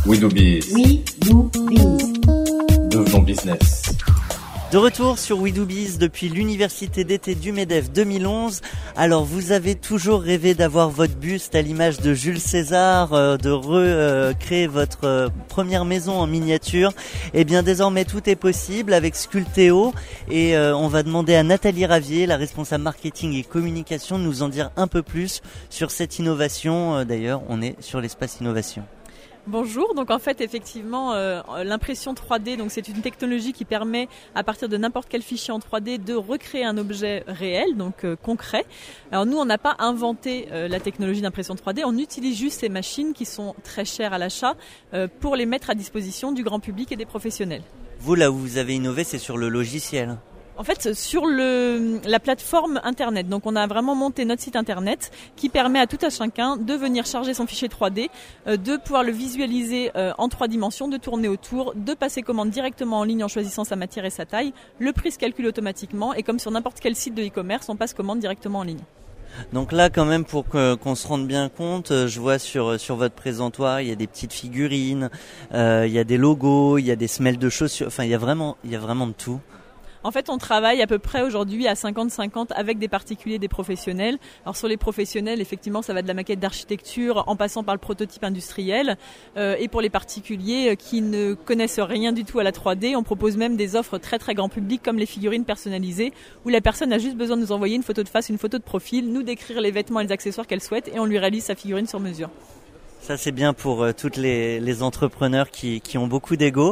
We do biz. We do biz. Devenons business. De retour sur We Do Biz depuis l'université d'été du MEDEF 2011. Alors vous avez toujours rêvé d'avoir votre buste à l'image de Jules César, de recréer votre première maison en miniature. Et bien désormais tout est possible avec Sculpteo et on va demander à Nathalie Ravier, la responsable marketing et communication, de nous en dire un peu plus sur cette innovation. D'ailleurs on est sur l'espace innovation. Bonjour, donc en fait effectivement l'impression 3D, donc c'est une technologie qui permet à partir de n'importe quel fichier en 3D de recréer un objet réel, donc concret. Alors nous on n'a pas inventé la technologie d'impression 3D, on utilise juste ces machines qui sont très chères à l'achat pour les mettre à disposition du grand public et des professionnels. Vous là où vous avez innové c'est sur le logiciel. En fait, sur la plateforme Internet. Donc, on a vraiment monté notre site Internet qui permet à tout à chacun de venir charger son fichier 3D, de pouvoir le visualiser en 3 dimensions, de tourner autour, de passer commande directement en ligne en choisissant sa matière et sa taille. Le prix se calcule automatiquement et comme sur n'importe quel site de e-commerce, on passe commande directement en ligne. Donc là, quand même, pour qu'on se rende bien compte, je vois sur votre présentoir, il y a des petites figurines, il y a des logos, il y a des semelles de chaussures. Enfin, il y a vraiment de tout. En fait, on travaille à peu près aujourd'hui à 50-50 avec des particuliers et des professionnels. Alors sur les professionnels, effectivement, ça va de la maquette d'architecture en passant par le prototype industriel. Et pour les particuliers qui ne connaissent rien du tout à la 3D, on propose même des offres très très grand public comme les figurines personnalisées où la personne a juste besoin de nous envoyer une photo de face, une photo de profil, nous décrire les vêtements et les accessoires qu'elle souhaite et on lui réalise sa figurine sur mesure. Ça c'est bien pour toutes les entrepreneurs qui ont beaucoup d'ego.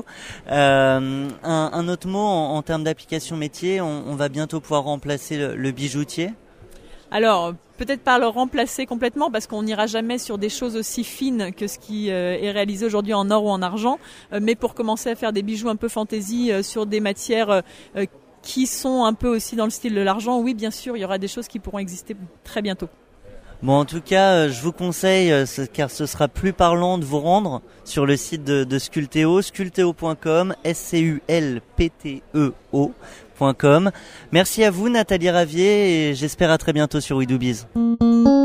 Un autre mot en termes d'application métier, on va bientôt pouvoir remplacer le bijoutier. Alors peut-être pas le remplacer complètement parce qu'on n'ira jamais sur des choses aussi fines que ce qui est réalisé aujourd'hui en or ou en argent, mais pour commencer à faire des bijoux un peu fantaisie sur des matières qui sont un peu aussi dans le style de l'argent, oui bien sûr il y aura des choses qui pourront exister très bientôt. Bon, en tout cas, je vous conseille, car ce sera plus parlant, de vous rendre sur le site de Sculpteo, sculpteo.com, sculpteo.com. Merci à vous, Nathalie Ravier, et j'espère à très bientôt sur We Do Biz.